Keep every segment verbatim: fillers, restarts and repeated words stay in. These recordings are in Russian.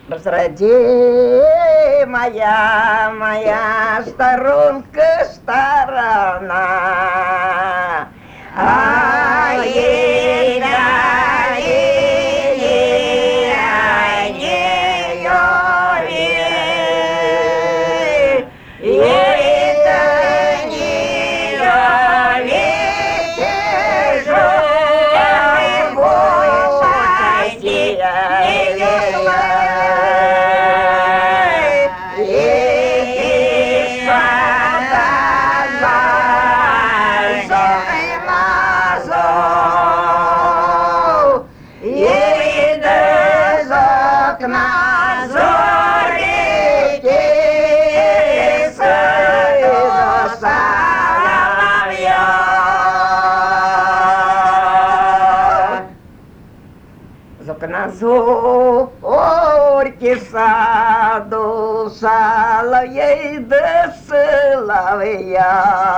Разради моя, моя сторонка сторона. А ей да ей, а не ёви, ей да не ёви, тяжелый бой, на зорьке саду соловей да соловья.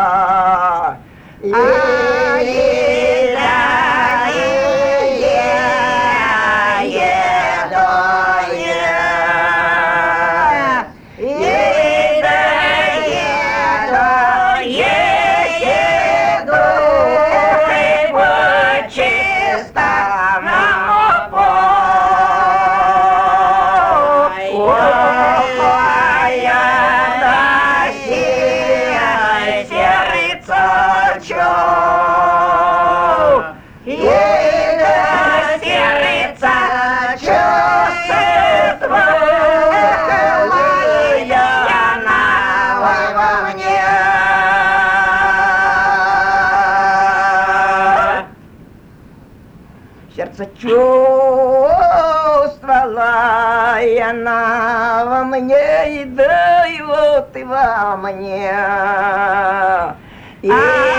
Сердце чувствовала она во мне, и да и вот и во мне. И